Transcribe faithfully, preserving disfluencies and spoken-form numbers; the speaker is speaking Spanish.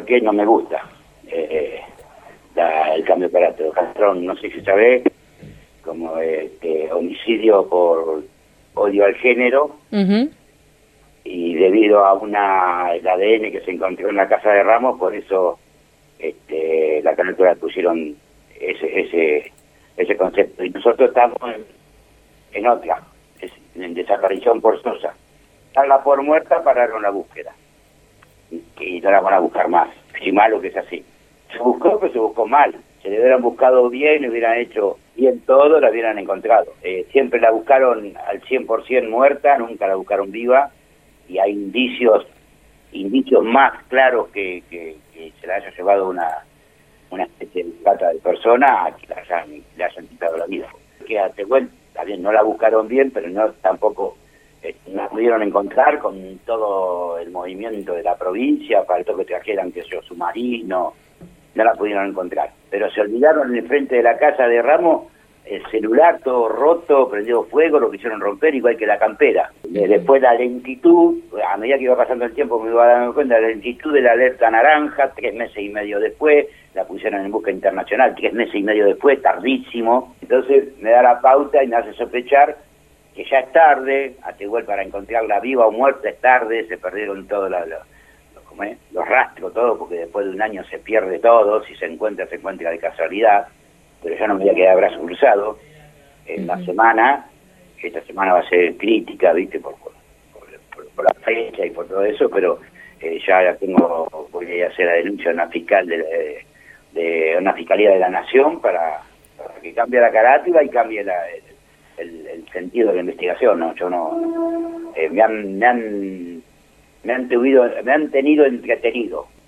qué no me gusta eh, la, el cambio de carácter. Lo castraron, no sé si sabés, como este, homicidio por odio al género, uh-huh. Y debido a una el A D N que se encontró en la casa de Ramos, por eso este, la carácter pusieron ese ese ese concepto. Y nosotros estamos en, en otra, es, en desaparición forzosa. Darla por muerta, pararon la búsqueda. Y, y no la van a buscar más. Si malo que es así. Se buscó, pero se buscó mal. Se le hubieran buscado bien, hubieran hecho bien todo, la hubieran encontrado. Eh, siempre la buscaron al cien por ciento muerta, nunca la buscaron viva, y hay indicios indicios más claros que, que, que se la haya llevado una una especie de trata de persona a que la hayan, le hayan quitado la vida. Que a Tehuel también no la buscaron bien, pero no tampoco eh, no pudieron encontrar con todo el movimiento de la provincia, faltó que trajeran, que yo, submarino, no la pudieron encontrar. Pero se olvidaron en el frente de la casa de Ramos, el celular todo roto, prendido fuego, lo quisieron romper, igual que la campera. Después la lentitud, a medida que iba pasando el tiempo me iba dando cuenta, la lentitud de la alerta naranja, tres meses y medio después, la pusieron en busca internacional, tres meses y medio después, tardísimo. Entonces me da la pauta y me hace sospechar que ya es tarde, a Tehuel para encontrarla viva o muerta es tarde, se perdieron todos los, los, los, los rastros, todo, porque después de un año se pierde todo, si se encuentra, se encuentra de casualidad. Pero ya no me voy a quedar brazo cruzado en uh-huh. la semana, que esta semana va a ser crítica, ¿viste? Por, por, por, por la fecha y por todo eso, pero eh, ya tengo, voy a hacer la denuncia a una fiscal de, de, de una fiscalía de la Nación para, para que cambie la carátula y cambie la, el, el, el sentido de la investigación, ¿no? Yo no, eh, me han, me han, me han tenido, me han tenido entretenido.